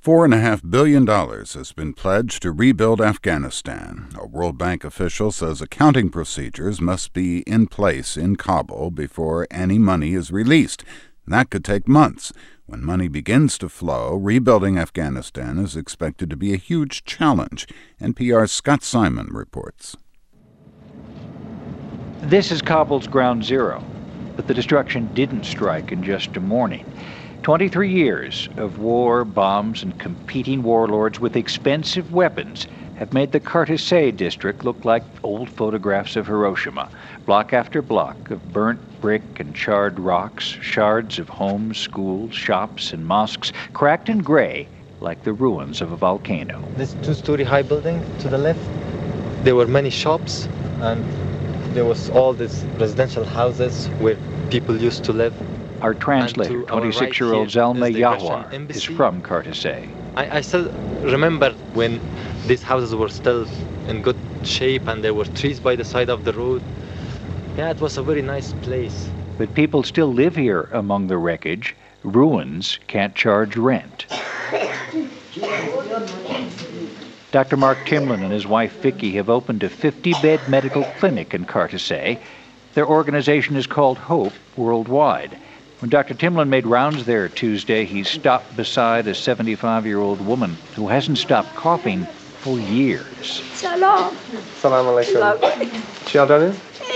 $4.5 billion has been pledged to rebuild Afghanistan. A World Bank official says accounting procedures must be in place in Kabul before any money is released. That could take months. When money begins to flow, rebuilding Afghanistan is expected to be a huge challenge. NPR's Scott Simon reports. This is Kabul's ground zero, but the destruction didn't strike in just a morning. 23 years of war, bombs, and competing warlords with expensive weapons have made the Kartasay district look like old photographs of Hiroshima. Block after block of burnt brick and charred rocks, shards of homes, schools, shops, and mosques, cracked and gray like the ruins of a volcano. This two-story high building to the left, there were many shops, and there was all these residential houses where people used to live. Our translator, 26-year-old Zalmay Yahwar, is from Kartasay. I still remember when these houses were still in good shape and there were trees by the side of the road. Yeah, it was a very nice place. But people still live here among the wreckage. Ruins can't charge rent. Dr. Mark Timlin and his wife Vicky have opened a 50-bed medical clinic in Kartasay. Their organization is called Hope Worldwide. When Dr. Timlin made rounds there Tuesday, he stopped beside a 75-year-old woman who hasn't stopped coughing for years. Salam. Salam alaikum. Chialdani?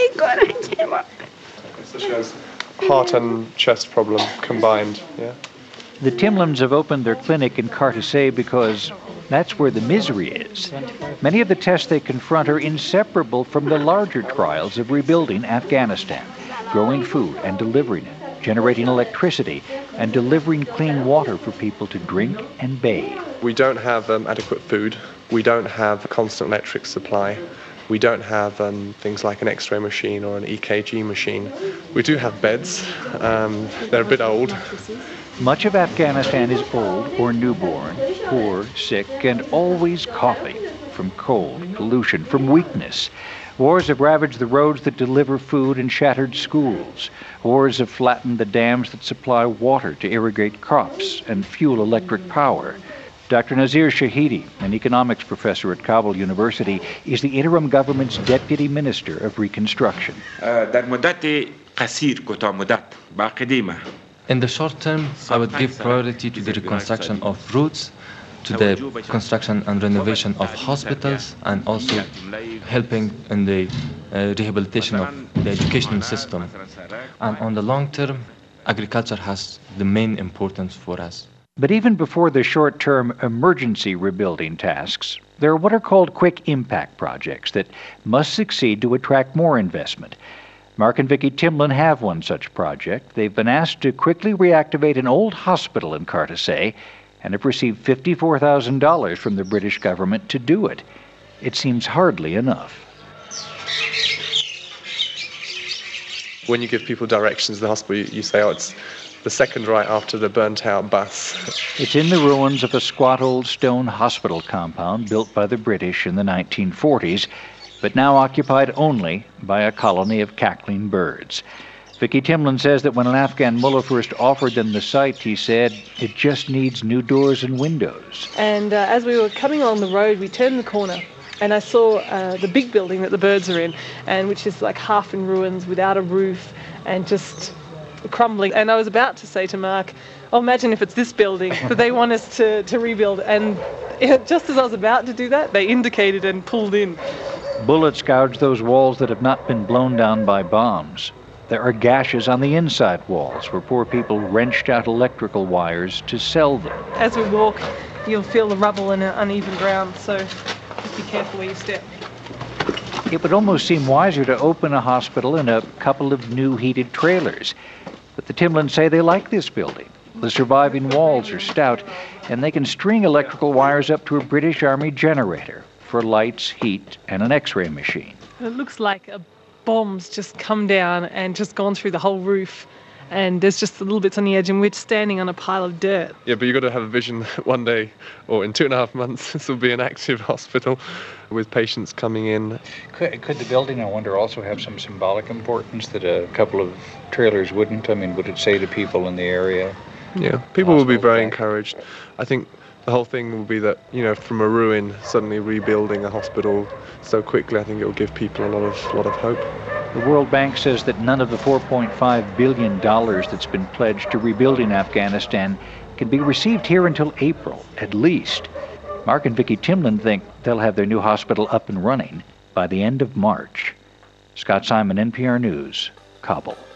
So she has heart and chest problem combined, yeah? The Timlins have opened their clinic in Kartasay because that's where the misery is. Many of the tests they confront are inseparable from the larger trials of rebuilding Afghanistan, growing food and delivering it, generating electricity, and delivering clean water for people to drink and bathe. We don't have adequate food. We don't have a constant electric supply. We don't have things like an X-ray machine or an EKG machine. We do have beds. They're a bit old. Much of Afghanistan is old or newborn, poor, sick, and always coughing from cold, pollution, from weakness. Wars have ravaged the roads that deliver food and shattered schools. Wars have flattened the dams that supply water to irrigate crops and fuel electric power. Dr. Nazir Shahidi, an economics professor at Kabul University, is the interim government's deputy minister of reconstruction. In the short term, I would give priority to the reconstruction of roads, to the construction and renovation of hospitals, and also helping in the rehabilitation of the educational system. And on the long term, agriculture has the main importance for us. But even before the short-term emergency rebuilding tasks, there are what are called quick impact projects that must succeed to attract more investment. Mark and Vicky Timlin have one such project. They've been asked to quickly reactivate an old hospital in Kartasay and have received $54,000 from the British government to do it. It seems hardly enough. When you give people directions to the hospital, you say, oh, it's the second right after the burnt-out bus. It's in the ruins of a squat old stone hospital compound built by the British in the 1940s, but now occupied only by a colony of cackling birds. Vicky Timlin says that when an Afghan mullah first offered them the site, he said, it just needs new doors and windows. And as we were coming along the road, we turned the corner and I saw the big building that the birds are in, and which is like half in ruins, without a roof, and just crumbling. And I was about to say to Mark, oh, imagine if it's this building that they want us to rebuild. And just as I was about to do that, they indicated and pulled in. Bullets gouge those walls that have not been blown down by bombs. There are gashes on the inside walls where poor people wrenched out electrical wires to sell them. As we walk, you'll feel the rubble and uneven ground, so just be careful where you step. It would almost seem wiser to open a hospital in a couple of new heated trailers. But the Timlins say they like this building. The surviving walls are stout, and they can string electrical wires up to a British Army generator for lights, heat, and an X-ray machine. It looks like a bomb's just come down and just gone through the whole roof, and there's just the little bits on the edge, and we're standing on a pile of dirt. Yeah, but you've got to have a vision that one day, or in 2.5 months, this will be an active hospital with patients coming in. Could the building, I wonder, also have some symbolic importance that a couple of trailers wouldn't? I mean, would it say to people in the area? Yeah, people will be very encouraged. I think The whole thing will be that, from a ruin, suddenly rebuilding a hospital so quickly, I think it will give people a lot of hope. The World Bank says that none of the $4.5 billion that's been pledged to rebuilding Afghanistan can be received here until April, at least. Mark and Vicki Timlin think they'll have their new hospital up and running by the end of March. Scott Simon, NPR News, Kabul.